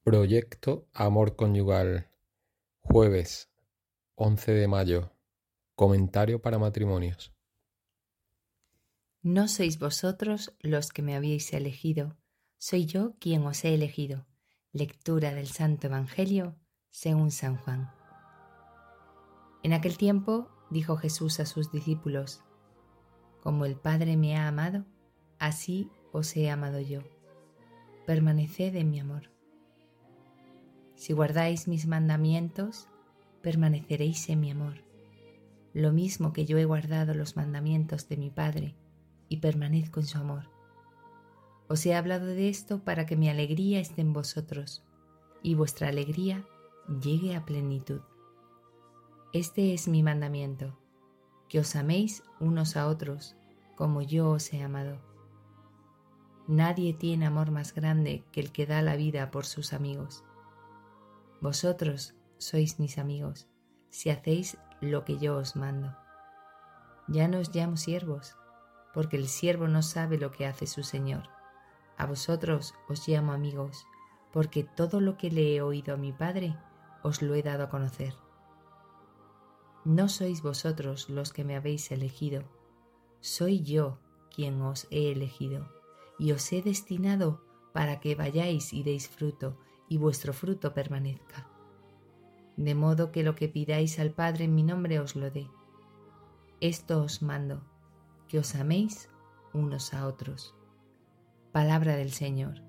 Proyecto Amor Conyugal, jueves 11 de mayo. Comentario para matrimonios. No sois vosotros los que me habéis elegido, soy yo quien os he elegido. Lectura del Santo Evangelio según San Juan. En aquel tiempo dijo Jesús a sus discípulos: Como el Padre me ha amado, así os he amado yo. Permaneced en mi amor. Si guardáis mis mandamientos, permaneceréis en mi amor, lo mismo que yo he guardado los mandamientos de mi Padre y permanezco en su amor. Os he hablado de esto para que mi alegría esté en vosotros y vuestra alegría llegue a plenitud. Este es mi mandamiento, que os améis unos a otros como yo os he amado. Nadie tiene amor más grande que el que da la vida por sus amigos. Vosotros sois mis amigos, si hacéis lo que yo os mando. Ya no os llamo siervos, porque el siervo no sabe lo que hace su señor. A vosotros os llamo amigos, porque todo lo que le he oído a mi Padre os lo he dado a conocer. No sois vosotros los que me habéis elegido, soy yo quien os he elegido, y os he destinado para que vayáis y deis fruto, y vuestro fruto permanezca. De modo que lo que pidáis al Padre en mi nombre os lo dé. Esto os mando, que os améis unos a otros. Palabra del Señor.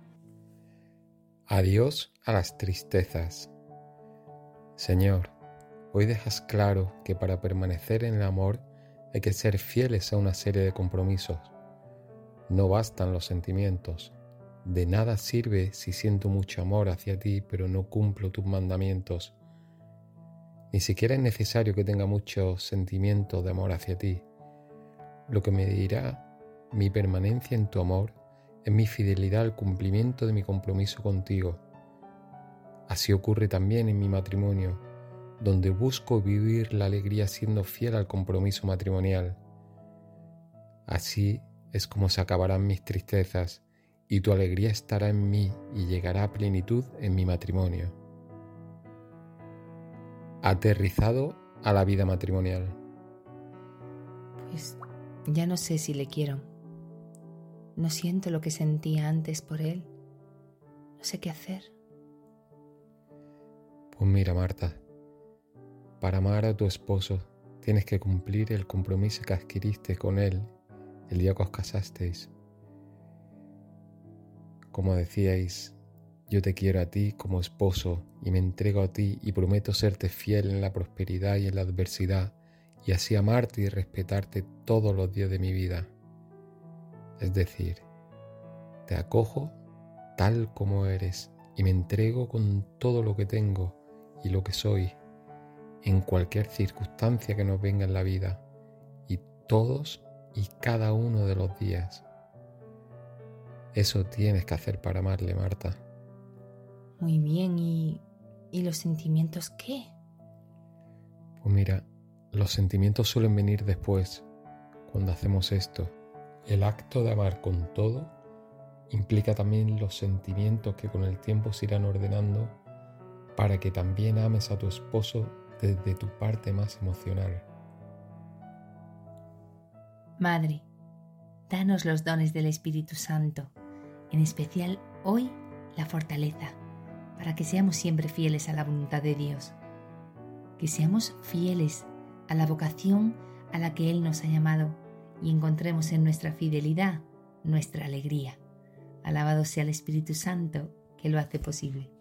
Adiós a las tristezas. Señor, hoy dejas claro que para permanecer en el amor hay que ser fieles a una serie de compromisos. No bastan los sentimientos. De nada sirve si siento mucho amor hacia ti, pero no cumplo tus mandamientos. Ni siquiera es necesario que tenga mucho sentimiento de amor hacia ti. Lo que medirá mi permanencia en tu amor es mi fidelidad al cumplimiento de mi compromiso contigo. Así ocurre también en mi matrimonio, donde busco vivir la alegría siendo fiel al compromiso matrimonial. Así es como se acabarán mis tristezas, y tu alegría estará en mí y llegará a plenitud en mi matrimonio. Aterrizado a la vida matrimonial. Pues ya no sé si le quiero. No siento lo que sentía antes por él. No sé qué hacer. Pues mira, Marta, para amar a tu esposo tienes que cumplir el compromiso que adquiriste con él el día que os casasteis. Como decíais, yo te quiero a ti como esposo y me entrego a ti y prometo serte fiel en la prosperidad y en la adversidad y así amarte y respetarte todos los días de mi vida. Es decir, te acojo tal como eres y me entrego con todo lo que tengo y lo que soy en cualquier circunstancia que nos venga en la vida y todos y cada uno de los días. Eso tienes que hacer para amarle, Marta. Muy bien, ¿y los sentimientos qué? Pues mira, los sentimientos suelen venir después, cuando hacemos esto. El acto de amar con todo implica también los sentimientos que con el tiempo se irán ordenando para que también ames a tu esposo desde tu parte más emocional. Madre, danos los dones del Espíritu Santo, en especial hoy la fortaleza, para que seamos siempre fieles a la voluntad de Dios, que seamos fieles a la vocación a la que Él nos ha llamado y encontremos en nuestra fidelidad nuestra alegría. Alabado sea el Espíritu Santo que lo hace posible.